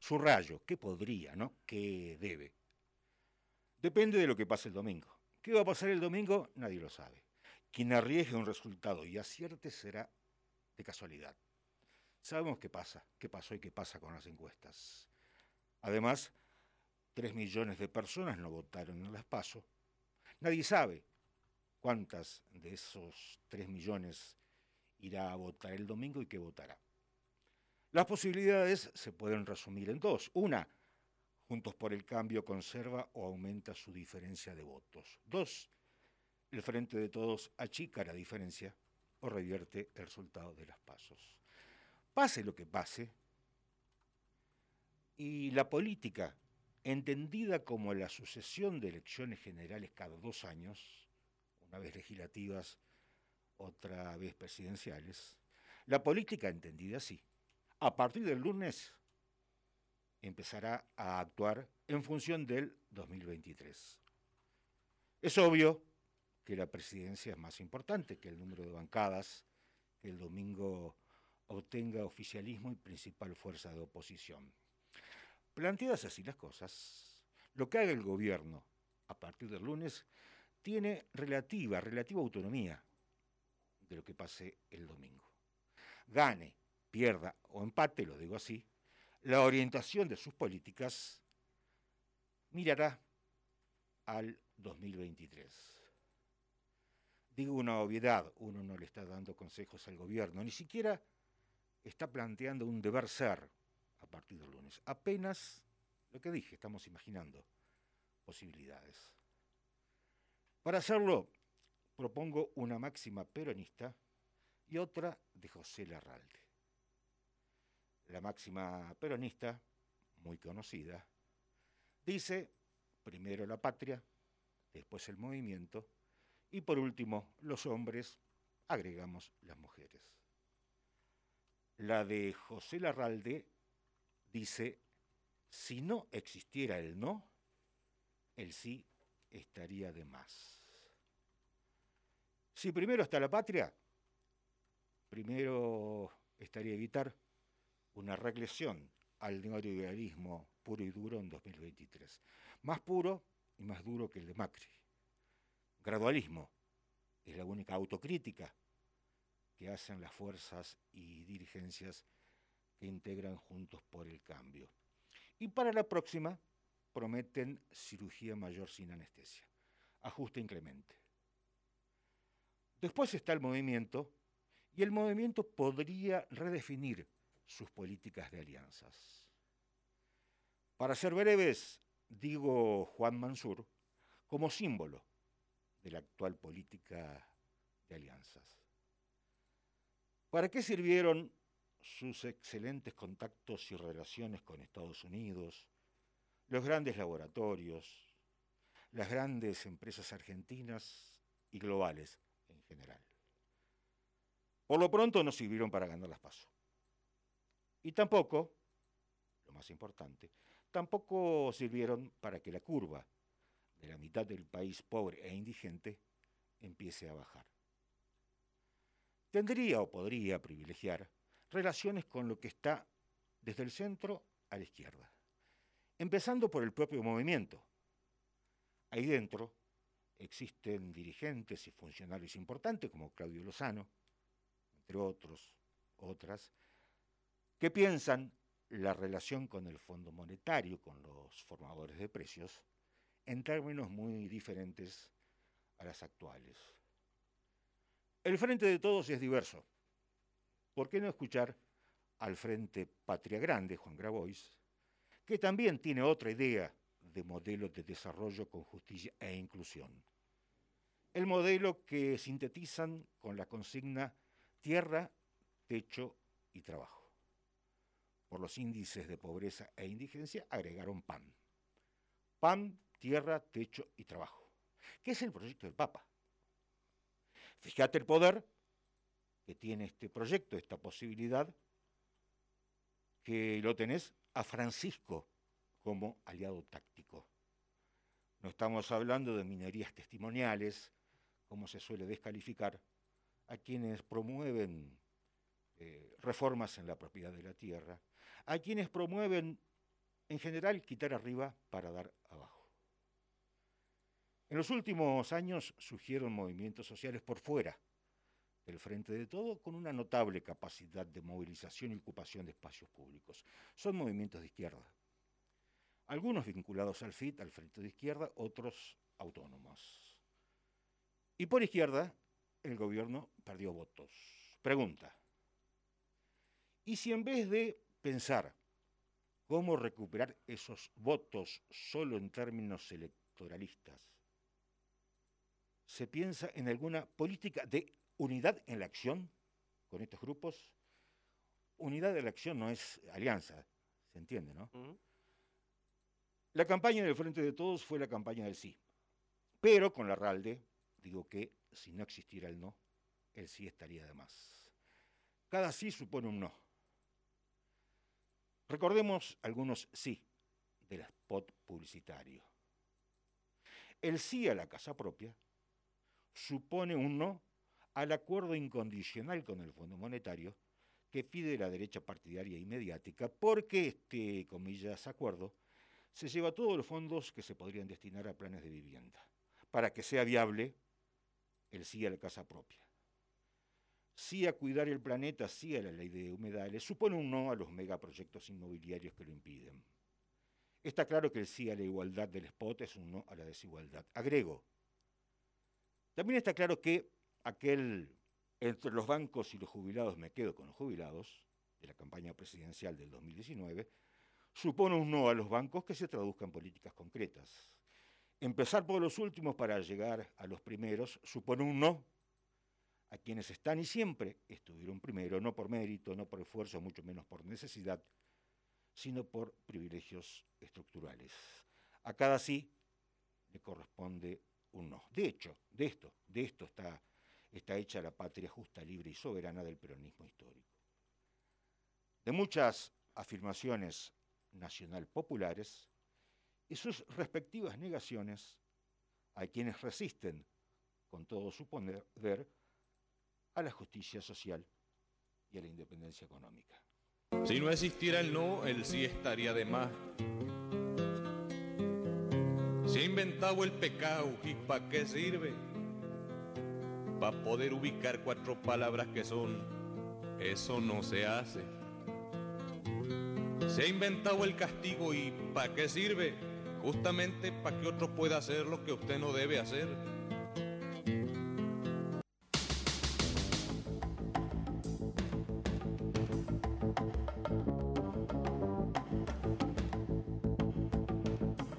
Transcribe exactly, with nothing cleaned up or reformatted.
Subrayo, ¿qué podría, no? ¿Qué debe? Depende de lo que pase el domingo. ¿Qué va a pasar el domingo? Nadie lo sabe. Quien arriesgue un resultado y acierte será de casualidad. Sabemos qué pasa, qué pasó y qué pasa con las encuestas. Además, tres millones de personas no votaron en las PASO. Nadie sabe cuántas de esos tres millones irá a votar el domingo y qué votará. Las posibilidades se pueden resumir en dos. Una, Juntos por el Cambio conserva o aumenta su diferencia de votos. Dos, el Frente de Todos achica la diferencia o revierte el resultado de las pasos. Pase lo que pase, y la política, entendida como la sucesión de elecciones generales cada dos años, una vez legislativas, otra vez presidenciales, la política entendida así, a partir del lunes empezará a actuar en función del dos mil veintitrés. Es obvio que la presidencia es más importante que el número de bancadas que el domingo obtenga oficialismo y principal fuerza de oposición. Planteadas así las cosas, lo que haga el gobierno a partir del lunes tiene relativa, relativa autonomía de lo que pase el domingo. Gane, pierda o empate, lo digo así, la orientación de sus políticas mirará al dos mil veintitrés. Digo una obviedad, uno no le está dando consejos al gobierno, ni siquiera está planteando un deber ser a partir del lunes. Apenas lo que dije, estamos imaginando posibilidades. Para hacerlo, propongo una máxima peronista y otra de José Larralde. La máxima peronista, muy conocida, dice: primero la patria, después el movimiento y por último los hombres, agregamos las mujeres. La de José Larralde dice: si no existiera el no, el sí estaría de más. Si primero está la patria, primero estaría evitar una regresión al neoliberalismo puro y duro en dos mil veintitrés. Más puro y más duro que el de Macri. Gradualismo es la única autocrítica que hacen las fuerzas y dirigencias que integran Juntos por el Cambio. Y para la próxima prometen cirugía mayor sin anestesia, ajuste inclemente. Después está el movimiento, y el movimiento podría redefinir sus políticas de alianzas. Para ser breves, digo Juan Mansur como símbolo de la actual política de alianzas. ¿Para qué sirvieron sus excelentes contactos y relaciones con Estados Unidos, los grandes laboratorios, las grandes empresas argentinas y globales en general? Por lo pronto no sirvieron para ganar las PASO. Y tampoco, lo más importante, tampoco sirvieron para que la curva de la mitad del país pobre e indigente empiece a bajar. Tendría o podría privilegiar relaciones con lo que está desde el centro a la izquierda, empezando por el propio movimiento. Ahí dentro existen dirigentes y funcionarios importantes como Claudio Lozano, entre otros, otras, que piensan la relación con el Fondo Monetario, con los formadores de precios, en términos muy diferentes a las actuales. El Frente de Todos es diverso. ¿Por qué no escuchar al Frente Patria Grande, Juan Grabois, que también tiene otra idea de modelo de desarrollo con justicia e inclusión? El modelo que sintetizan con la consigna tierra, techo y trabajo. Por los índices de pobreza e indigencia agregaron PAN. Pan, tierra, techo y trabajo, que es el proyecto del Papa. Fíjate el poder que tiene este proyecto, esta posibilidad, que lo tenés a Francisco como aliado táctico. No estamos hablando de minerías testimoniales, como se suele descalificar a quienes promueven eh, reformas en la propiedad de la tierra, a quienes promueven En general, quitar arriba para dar abajo. En los últimos años surgieron movimientos sociales por fuera del Frente de Todo con una notable capacidad de movilización y ocupación de espacios públicos. Son movimientos de izquierda. Algunos vinculados al F I T, al Frente de Izquierda, otros autónomos. Y por izquierda, el gobierno perdió votos. Pregunta, ¿y si en vez de pensar cómo recuperar esos votos solo en términos electoralistas, se piensa en alguna política de unidad en la acción con estos grupos? Unidad en la acción no es alianza, se entiende, ¿no? Uh-huh. La campaña del Frente de Todos fue la campaña del sí, pero con Larralde digo que si no existiera el no, el sí estaría de más. Cada sí supone un no. Recordemos algunos sí del spot publicitario. El sí a la casa propia supone un no al acuerdo incondicional con el Fondo Monetario que pide la derecha partidaria y mediática, porque este, comillas, acuerdo se lleva todos los fondos que se podrían destinar a planes de vivienda, para que sea viable el sí a la casa propia. Sí a cuidar el planeta, sí a la ley de humedales, supone un no a los megaproyectos inmobiliarios que lo impiden. Está claro que el sí a la igualdad del spot es un no a la desigualdad. Agrego, también está claro que aquel entre los bancos y los jubilados me quedo con los jubilados, de la campaña presidencial del dos mil diecinueve, supone un no a los bancos que se traduzcan en políticas concretas. Empezar por los últimos para llegar a los primeros supone un no a quienes están y siempre estuvieron primero, no por mérito, no por esfuerzo, mucho menos por necesidad, sino por privilegios estructurales. A cada sí le corresponde un no. De hecho, de esto, de esto está, está hecha la patria justa, libre y soberana del peronismo histórico. De muchas afirmaciones nacional populares y sus respectivas negaciones a quienes resisten con todo su poder a la justicia social y a la independencia económica. Si no existiera el no, el sí estaría de más. Se ha inventado el pecado, ¿y para qué sirve? Para poder ubicar cuatro palabras que son, eso no se hace. Se ha inventado el castigo, ¿y para qué sirve? Justamente para que otro pueda hacer lo que usted no debe hacer.